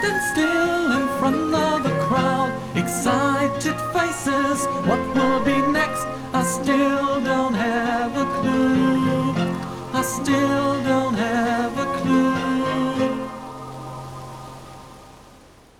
standing still in front of the crowd. Excited faces, what will be next? I still